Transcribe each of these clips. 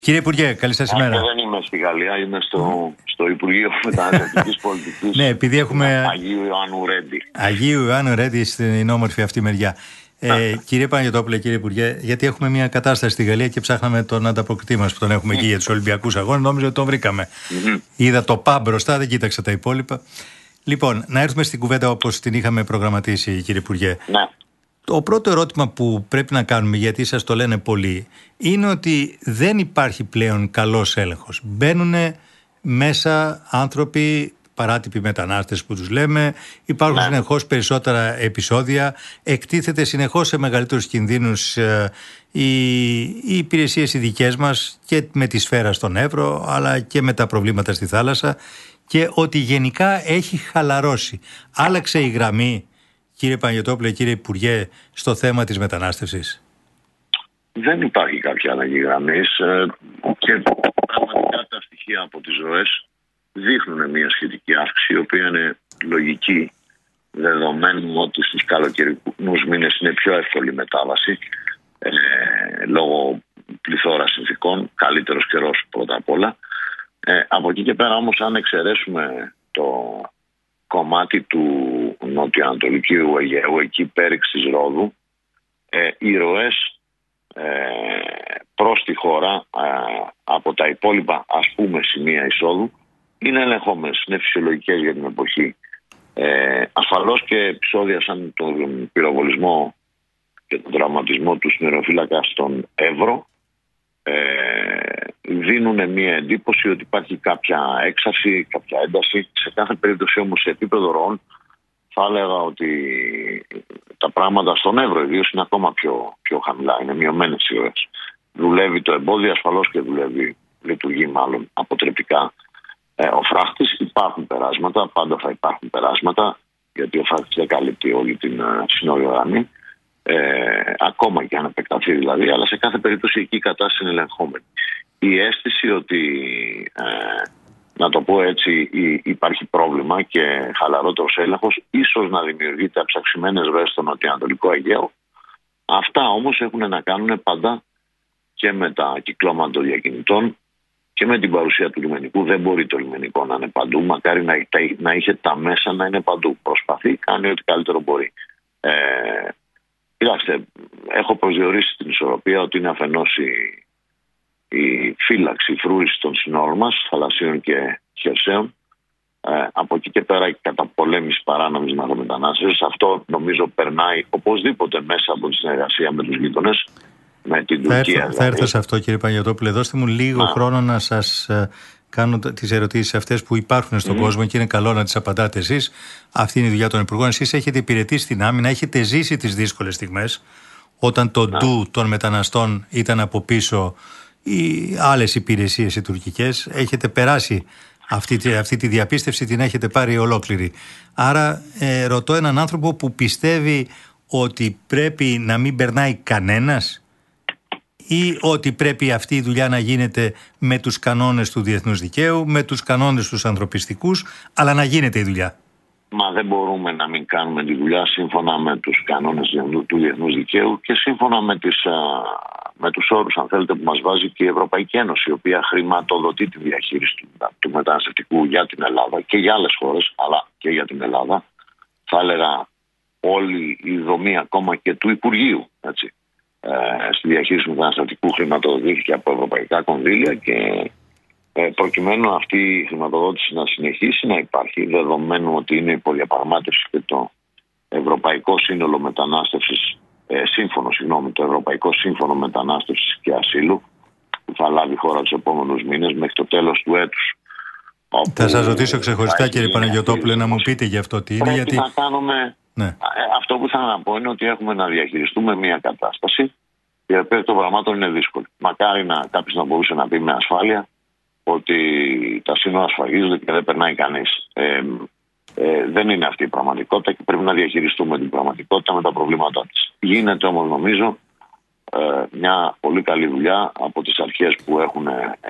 Κύριε Υπουργέ, καλή σας ημέρα. Δεν είμαι στη Γαλλία, είμαι στο Υπουργείο Μεταναστευτικής Πολιτικής. Ναι, επειδή έχουμε Αγίου Ιωάννου Ρέντι. Αγίου Ιωάννου Ρέντι στην όμορφη αυτή μεριά. Κύριε Παναγιωτόπουλε, κύριε Υπουργέ, γιατί έχουμε μια κατάσταση στη Γαλλία και ψάχναμε τον ανταποκριτή μας που τον έχουμε εκεί για τους Ολυμπιακούς Αγώνες. Νόμιζα ότι τον βρήκαμε. Είδα το ΠΑ μπροστά, δεν κοίταξα τα υπόλοιπα. Λοιπόν, να έρθουμε στην κουβέντα όπως την είχαμε προγραμματίσει, κύριε Υπουργέ. Ναι. Το πρώτο ερώτημα που πρέπει να κάνουμε, γιατί σας το λένε πολλοί, είναι ότι δεν υπάρχει πλέον καλός έλεγχος. Μπαίνουν μέσα άνθρωποι, παράτυποι μετανάστες που τους λέμε, υπάρχουν συνεχώς περισσότερα επεισόδια, εκτίθεται συνεχώς σε μεγαλύτερους κινδύνους οι υπηρεσίες οι δικές μας και με τη σφαίρα στον Εύρο, αλλά και με τα προβλήματα στη θάλασσα, και ότι γενικά έχει χαλαρώσει. Άλλαξε η γραμμή, κύριε Παναγιωτόπουλε, κύριε Υπουργέ, στο θέμα της μετανάστευσης? Δεν υπάρχει κάποια αλλαγή γραμμής και πραγματικά τα στοιχεία από τις ροές δείχνουν μια σχετική αύξηση, η οποία είναι λογική, δεδομένου ότι στους καλοκαιρινούς μήνες είναι πιο εύκολη η μετάβαση λόγω πληθώρας συνθηκών, καλύτερος καιρός πρώτα απ' όλα. Από εκεί και πέρα όμως, αν εξαιρέσουμε το κομμάτι του νοτιοανατολικού Αιγαίου, εκεί πέριξ της Ρόδου, οι ροές προς τη χώρα από τα υπόλοιπα, ας πούμε, σημεία εισόδου είναι ελεγχόμενες, είναι φυσιολογικές για την εποχή. Ασφαλώς και επεισόδια σαν τον πυροβολισμό και τον τραυματισμό του συνεροφύλακα στον Εύρο δίνουν μια εντύπωση ότι υπάρχει κάποια έξαρση, κάποια ένταση. Σε κάθε περίπτωση όμως, σε επίπεδο ροών, θα έλεγα ότι τα πράγματα στον Εύρο ιδίως είναι ακόμα πιο χαμηλά, είναι μειωμένες οι ροές. Δουλεύει το εμπόδιο, ασφαλώς και λειτουργεί μάλλον αποτρεπτικά ο φράχτης. Υπάρχουν περάσματα, πάντα θα υπάρχουν περάσματα, γιατί ο φράχτης δεν καλύπτει όλη την συνόλια γραμμή, ακόμα και αν επεκταθεί δηλαδή, αλλά σε κάθε περίπτωση εκεί η κατάσταση είναι ελεγχόμενη. Η αίσθηση ότι, να το πω έτσι, υπάρχει πρόβλημα και χαλαρότερος έλεγχος, ίσως να δημιουργείται αψαξημένες ροές στο νοτιοανατολικό Αιγαίο. Αυτά όμως έχουν να κάνουν πάντα και με τα κυκλώματα των διακινητών και με την παρουσία του λιμενικού. Δεν μπορεί το λιμενικό να είναι παντού, μακάρι να είχε τα μέσα να είναι παντού. Προσπαθεί, κάνει ό,τι καλύτερο μπορεί. Κοιτάξτε, έχω προσδιορίσει την ισορροπία ότι είναι αφενός η φύλαξη, η φρούρηση των συνόρων μας, θαλασσίων και χερσαίων. Από εκεί και πέρα η καταπολέμηση παράνομης μετανάστευσης. Αυτό νομίζω περνάει οπωσδήποτε μέσα από τη συνεργασία με τους γείτονες, με την Τουρκία. Θα έρθω σε αυτό, κύριε Παναγιωτόπουλε. Δώστε μου λίγο χρόνο να σας κάνω τις ερωτήσεις αυτές που υπάρχουν στον κόσμο και είναι καλό να τις απαντάτε εσείς. Αυτή είναι η δουλειά των υπουργών. Εσείς έχετε υπηρετήσει την άμυνα, έχετε ζήσει τις δύσκολες στιγμές όταν το ντου των μεταναστών ήταν από πίσω οι άλλες υπηρεσίες οι τουρκικές. Έχετε περάσει αυτή τη διαπίστευση, την έχετε πάρει ολόκληρη. Άρα ρωτώ έναν άνθρωπο που πιστεύει ότι πρέπει να μην περνάει κανένας, ή ότι πρέπει αυτή η δουλειά να γίνεται με τους κανόνες του διεθνούς δικαίου, με τους κανόνες τους ανθρωπιστικούς, αλλά να γίνεται η δουλειά? Μα δεν μπορούμε να μην κάνουμε τη δουλειά σύμφωνα με τους κανόνες του διεθνούς δικαίου και σύμφωνα με τους όρους, αν θέλετε, που μας βάζει και η Ευρωπαϊκή Ένωση, η οποία χρηματοδοτεί τη διαχείριση του μεταναστευτικού για την Ελλάδα και για άλλες χώρες, αλλά και για την Ελλάδα. Θα έλεγα όλη η δομή ακόμα και του Υπουργείου, έτσι, στη διαχείριση του μεταναστευτικού χρηματοδοτήθηκε από ευρωπαϊκά κονδύλια και προκειμένου αυτή η χρηματοδότηση να συνεχίσει να υπάρχει, δεδομένου ότι είναι υποδιαπραγμάτευση και το Ευρωπαϊκό Σύνολο Μετανάστευσης, το Ευρωπαϊκό Σύμφωνο Μετανάστευσης και Ασύλου, που θα λάβει η χώρα τους επόμενους μήνες μέχρι το τέλος του έτους. Θα σας ρωτήσω ξεχωριστά, κύριε Παναγιωτόπουλε, να μου πείτε για αυτό τι είναι. Γιατί να κάνουμε. Ναι. Αυτό που θέλω να πω είναι ότι έχουμε να διαχειριστούμε μια κατάσταση η οποία των πραγμάτων είναι δύσκολη. Μακάρι κάποιος να μπορούσε να πει με ασφάλεια ότι τα σύνορα ασφαλίζονται και δεν περνάει κανείς. Δεν είναι αυτή η πραγματικότητα και πρέπει να διαχειριστούμε την πραγματικότητα με τα προβλήματά της. Γίνεται όμως, νομίζω, μια πολύ καλή δουλειά από τις αρχές που έχουν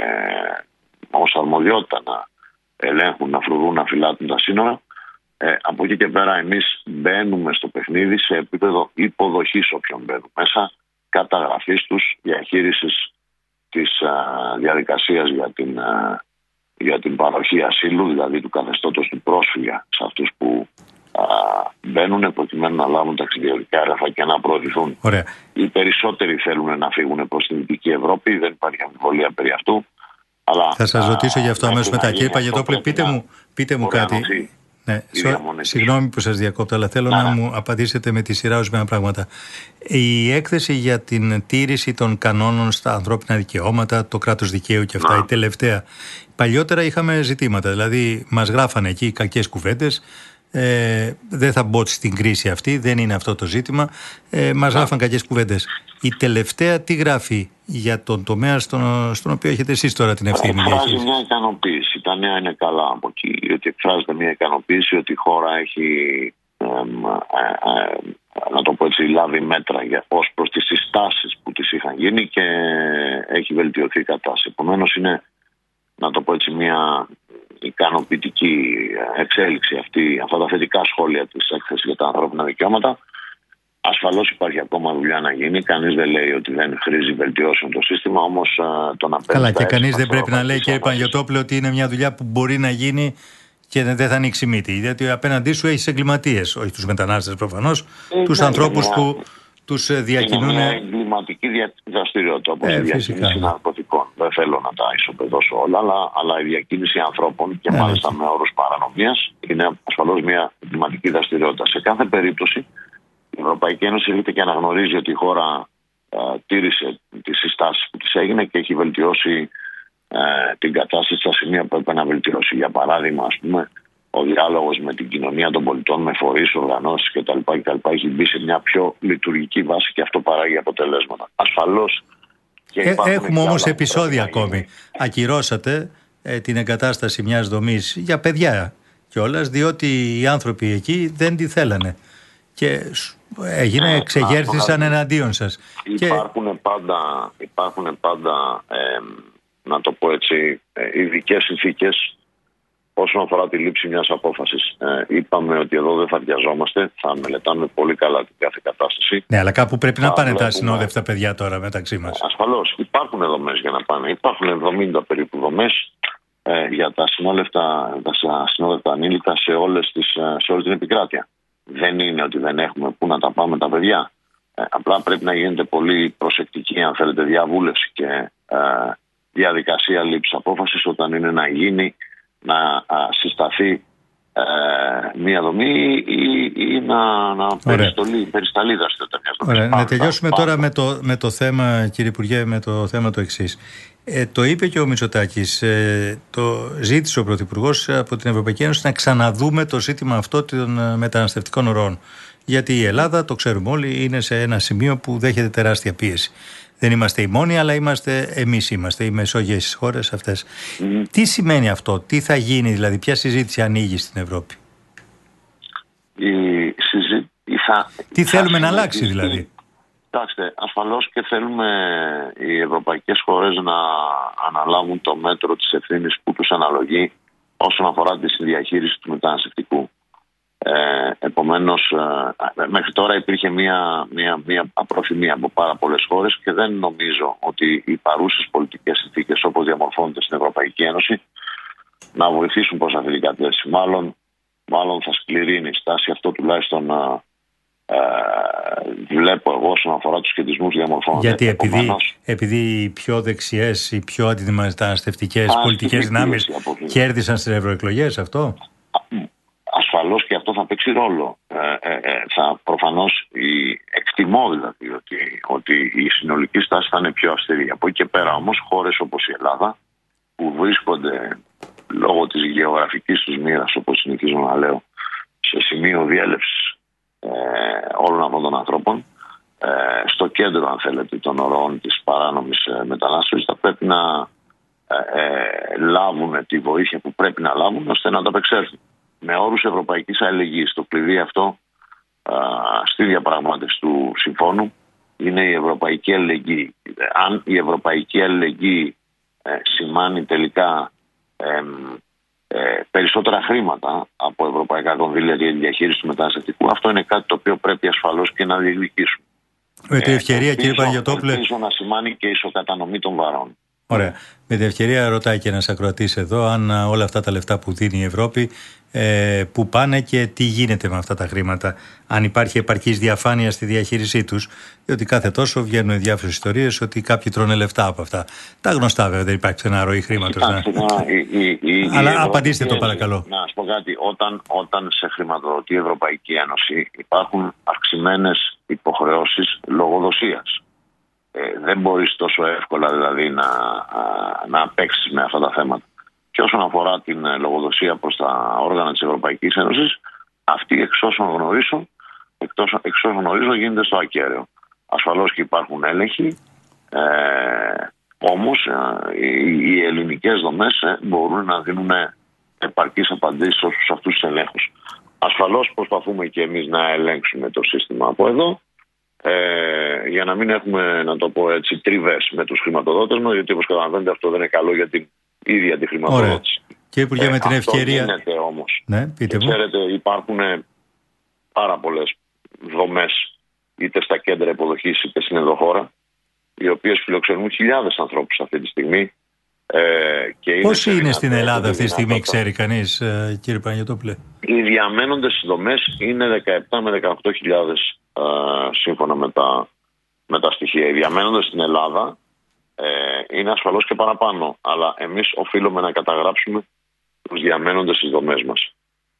ως αρμοδιότητα να ελέγχουν, να φρουρούν, να φυλάτουν τα σύνορα. Από εκεί και πέρα εμείς μπαίνουμε στο παιχνίδι σε επίπεδο υποδοχής όποιον μπαίνουν μέσα, καταγραφής τους, διαχείρισης της διαδικασίας για την παροχή ασύλου, δηλαδή του καθεστώτος του πρόσφυγα σε αυτούς που μπαίνουν προκειμένου να λάβουν ταξιδιωτικά έγγραφα και να προωθηθούν. Ωραία. Οι περισσότεροι θέλουν να φύγουν προς την Δυτική Ευρώπη, δεν υπάρχει αμφιβολία περί αυτού. Αλλά, θα σας ρωτήσω γι' αυτό αμέσως μετά. Κύριε Παγετόπουλε, πείτε μου κάτι. Ναι, συγγνώμη που σας διακόπτω, αλλά θέλω να μου απαντήσετε με τη σειρά ορισμένα πράγματα. Η έκθεση για την τήρηση των κανόνων στα ανθρώπινα δικαιώματα, το κράτος δικαίου και αυτά, η τελευταία. Παλιότερα είχαμε ζητήματα, δηλαδή μας γράφανε εκεί κακές κουβέντες. Δεν θα μπω στην κρίση αυτή, δεν είναι αυτό το ζήτημα. Μας γράφαν κακές κουβέντες. Η τελευταία τι γράφει για τον τομέα στον οποίο έχετε εσείς τώρα την ευθύνη? Εκφράζει μια ικανοποίηση. Τα νέα είναι καλά από εκεί. Ότι εκφράζεται μια ικανοποίηση ότι η χώρα έχει, να το πω έτσι, λάβει μέτρα ως προς τις συστάσεις που τις είχαν γίνει και έχει βελτιωθεί η κατάσταση. Επομένως είναι, να το πω έτσι, μια ικανοποιητική εξέλιξη αυτά τα θετικά σχόλια της έκθεσης για τα ανθρώπινα δικαιώματα. Ασφαλώς υπάρχει ακόμα δουλειά να γίνει. Κανείς δεν λέει ότι δεν χρήζει βελτιώσεων το σύστημα, όμως το να παίρνει. Καλά, και κανείς δεν πρέπει να λέει, κύριε Παγετόπουλε, ότι είναι μια δουλειά που μπορεί να γίνει και δεν θα ανοίξει μύτη. Γιατί απέναντί σου έχεις εγκληματίες, όχι τους μετανάστες προφανώς, τους ανθρώπους που τους διακινούν. Είναι μια εγκληματική δραστηριότητα, όπως η διακίνηση ναρκωτικών. Δεν θέλω να τα ισοπεδώσω όλα, αλλά η διακίνηση ανθρώπων και μάλιστα με όρους παρανομίας είναι ασφαλώς μια εγκληματική δραστηριότητα. Σε κάθε περίπτωση, η Ευρωπαϊκή Ένωση έρχεται και αναγνωρίζει ότι η χώρα τήρησε τις συστάσεις που της έγινε και έχει βελτιώσει την κατάσταση στα σημεία που έπρεπε να βελτιώσει. Για παράδειγμα, ας πούμε, ο διάλογος με την κοινωνία των πολιτών, με φορείς, οργανώσεις κτλ. Έχει μπει σε μια πιο λειτουργική βάση και αυτό παράγει αποτελέσματα. Ασφαλώς. Έχουμε όμως επεισόδια ακόμη. Ακυρώσατε την εγκατάσταση μιας δομής για παιδιά κιόλας, διότι οι άνθρωποι εκεί δεν τη θέλανε. Και ξεγέρθησαν εναντίον σας. Υπάρχουν πάντα να το πω έτσι, ειδικές συνθήκες όσον αφορά τη λήψη μιας απόφασης. Είπαμε ότι εδώ δεν θα βιαζόμαστε, θα μελετάμε πολύ καλά την κάθε κατάσταση. Ναι, αλλά κάπου πρέπει να πάνε τα ασυνόδευτα παιδιά τώρα μεταξύ μας. Ασφαλώς. Υπάρχουν δομές για να πάνε. Υπάρχουν 70 περίπου δομές για τα ασυνόδευτα ανήλικα σε όλη την επικράτεια. Δεν είναι ότι δεν έχουμε πού να τα πάμε τα παιδιά. Απλά πρέπει να γίνεται πολύ προσεκτική, αν θέλετε, διαβούλευση και διαδικασία λήψης απόφασης όταν είναι να γίνει, να συσταθεί μία δομή ή να περισταλεί δραστηριότητα μιας δομής. Ωραία. Να τελειώσουμε τώρα με το θέμα, κύριε Υπουργέ, με το θέμα το εξής. Το είπε και ο Μητσοτάκης, το ζήτησε ο Πρωθυπουργός από την Ευρωπαϊκή Ένωση να ξαναδούμε το ζήτημα αυτό των μεταναστευτικών ροών. Γιατί η Ελλάδα, το ξέρουμε όλοι, είναι σε ένα σημείο που δέχεται τεράστια πίεση. Δεν είμαστε οι μόνοι, αλλά εμείς είμαστε οι μεσόγειες χώρες αυτές. Τι σημαίνει αυτό, τι θα γίνει, δηλαδή, ποια συζήτηση ανοίγει στην Ευρώπη? Τι θέλουμε να αλλάξει, δηλαδή? Κοιτάξτε, ασφαλώς και θέλουμε οι ευρωπαϊκές χώρες να αναλάβουν το μέτρο της ευθύνης που τους αναλογεί όσον αφορά τη συνδιαχείριση του μεταναστευτικού. Επομένως, μέχρι τώρα υπήρχε μια απροθυμία από πάρα πολλές χώρες και δεν νομίζω ότι οι παρούσες πολιτικές συνθήκες όπως διαμορφώνονται στην Ευρωπαϊκή Ένωση να βοηθήσουν προς αυτή την κατεύθυνση. Μάλλον θα σκληρύνει η στάση, αυτό τουλάχιστον βλέπω εγώ όσον αφορά τους σχετισμούς διαμορφώνονται. Γιατί επειδή οι πιο δεξιές, οι πιο αντιμεταναστευτικές πολιτικές δυνάμεις κέρδισαν στις ευρωεκλογές, αυτό? Ασφαλώς και αυτό θα παίξει ρόλο. Προφανώς εκτιμώ δηλαδή ότι η συνολική στάση θα είναι πιο αυστηρή. Από εκεί και πέρα όμως χώρες όπως η Ελλάδα που βρίσκονται λόγω της γεωγραφικής τους μοίρας, όπως συνηθίζω να λέω, σε σημείο διέλευσης όλων αυτών των ανθρώπων, στο κέντρο αν θέλετε των ορών της παράνομης μετανάστευσης, θα πρέπει να λάβουν τη βοήθεια που πρέπει να λάβουν ώστε να ανταπεξέλθουν. Με όρους ευρωπαϊκής αλληλεγγύης. Το κλειδί αυτό στη διαπραγμάτευση του συμφώνου είναι η ευρωπαϊκή αλληλεγγύη. Αν η ευρωπαϊκή αλληλεγγύη σημάνει τελικά περισσότερα χρήματα από ευρωπαϊκά κονδύλια για τη διαχείριση του μεταναστευτικού, αυτό είναι κάτι το οποίο πρέπει ασφαλώς και να διεκδικήσουμε. Με την ευκαιρία, κύριε Παγετόπουλε, ελπίζω να σημάνει και ισοκατανομή των βαρών. Ωραία. Με την ευκαιρία ρωτάει και ένας ακροατής εδώ αν όλα αυτά τα λεφτά που δίνει η Ευρώπη που πάνε και τι γίνεται με αυτά τα χρήματα. Αν υπάρχει επαρκής διαφάνεια στη διαχείρισή τους. Διότι κάθε τόσο βγαίνουν διάφορες ιστορίες ότι κάποιοι τρώνε λεφτά από αυτά. Τα γνωστά βέβαια, δεν υπάρχει ένα ροή χρήματος. Αλλά απαντήστε το παρακαλώ. Να σας πω κάτι. Όταν σε χρηματοδοτεί η Ευρωπαϊκή Ένωση υπάρχουν αυξημένες υποχρεώσεις λογοδοσίας. Δεν μπορείς τόσο εύκολα δηλαδή να παίξεις με αυτά τα θέματα. Και όσον αφορά την λογοδοσία προς τα όργανα της Ευρωπαϊκής Ένωσης, αυτή εξ όσων γνωρίζω γίνεται στο ακέραιο. Ασφαλώς και υπάρχουν έλεγχοι, όμως οι ελληνικές δομές μπορούν να δίνουν επαρκείς απαντήσεις ως αυτούς τους ελέγχους. Ασφαλώς προσπαθούμε και εμείς να ελέγξουμε το σύστημα από εδώ, για να μην έχουμε, να το πω έτσι, τριβές με τους χρηματοδότες μας, γιατί όπως καταλαβαίνετε αυτό δεν είναι καλό για την ίδια τη χρηματοδότηση. Και Υπουργέ, με την ευκαιρία. Αυτό γίνεται όμως. Ναι, πείτε μου. Ξέρετε, υπάρχουν πάρα πολλές δομές, είτε στα κέντρα υποδοχής είτε στην ενδοχώρα, οι οποίες φιλοξενούν χιλιάδες ανθρώπους αυτή τη στιγμή. Πόσοι είναι στην Ελλάδα αυτή τη στιγμή, ξέρει κανείς, κύριε Παναγιωτόπουλε? Οι διαμένοντες στις δομές είναι 17 με 18.000 σύμφωνα με τα στοιχεία. Οι διαμένοντες στην Ελλάδα είναι ασφαλώς και παραπάνω, αλλά εμείς οφείλουμε να καταγράψουμε τους διαμένοντες στις δομές μας.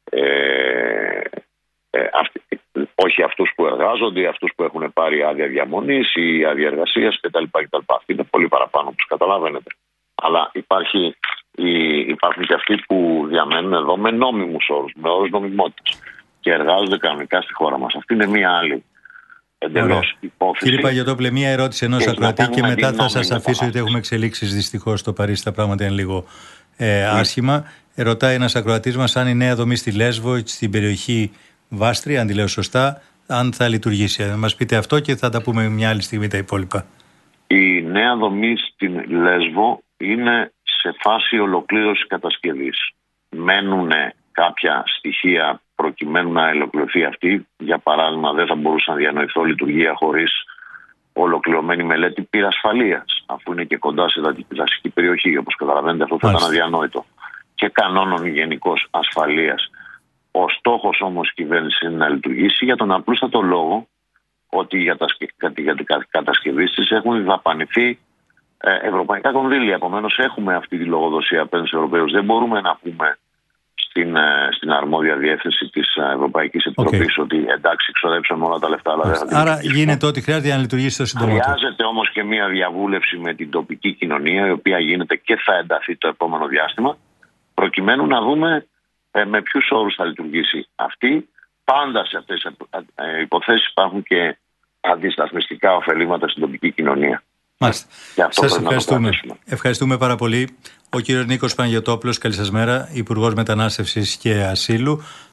Όχι αυτούς που εργάζονται ή αυτούς που έχουν πάρει άδεια διαμονής ή άδεια εργασίας κτλ. Αυτοί είναι πολύ παραπάνω, όπως καταλαβαίνετε. Αλλά υπάρχουν και αυτοί που διαμένουν εδώ με νόμιμους όρους, με όρους νομιμότητας και εργάζονται κανονικά στη χώρα μας. Αυτή είναι μία άλλη εντελώς υπόθεση. Κύριε Παναγιωτόπουλε, μία ερώτηση ενός ακροατή και μετά θα σας αφήσω, γιατί έχουμε εξελίξεις δυστυχώς στο Παρίσι, τα πράγματα είναι λίγο άσχημα. Ρωτάει ένας ακροατής μας αν η νέα δομή στη Λέσβο, στην περιοχή Βάστρια, αν τη λέω σωστά, αν θα λειτουργήσει. Να μας πείτε αυτό και θα τα πούμε μια άλλη στιγμή τα υπόλοιπα. Η νέα δομή στην Λέσβο είναι σε φάση ολοκλήρωσης κατασκευής. Μένουν κάποια στοιχεία προκειμένου να ολοκληρωθεί αυτή. Για παράδειγμα, δεν θα μπορούσε να διανοηθώ λειτουργία χωρίς ολοκληρωμένη μελέτη πυρασφαλείας, αφού είναι και κοντά σε δασική περιοχή. Όπως καταλαβαίνετε, αυτό θα ήταν αδιανόητο. Και κανόνων γενικώς ασφαλείας. Ο στόχος όμως της κυβέρνησης είναι να λειτουργήσει για τον απλούστατο λόγο ότι για την κατασκευή της έχουν δαπανηθεί ευρωπαϊκά κονδύλια. Επομένως, έχουμε αυτή τη λογοδοσία απέναντι στους Ευρωπαίους. Δεν μπορούμε να πούμε στην αρμόδια διεύθυνση της Ευρωπαϊκής Επιτροπής ότι εντάξει, ξοδέψαμε όλα τα λεφτά, αλλά δεν θα την Άρα γίνεται ό,τι χρειάζεται για να λειτουργήσει το συντομότερο. Χρειάζεται όμως και μια διαβούλευση με την τοπική κοινωνία, η οποία γίνεται και θα ενταθεί το επόμενο διάστημα, προκειμένου να δούμε με ποιους όρους θα λειτουργήσει αυτή. Πάντα σε αυτές τις υποθέσεις υπάρχουν και αντισταθμιστικά ωφελήματα στην τοπική κοινωνία. Μάλιστα. Σας ευχαριστούμε. Ευχαριστούμε πάρα πολύ. Ο κύριος Νίκος Παναγιωτόπουλος, καλή σας μέρα, Υπουργός Μετανάστευσης και Ασύλου.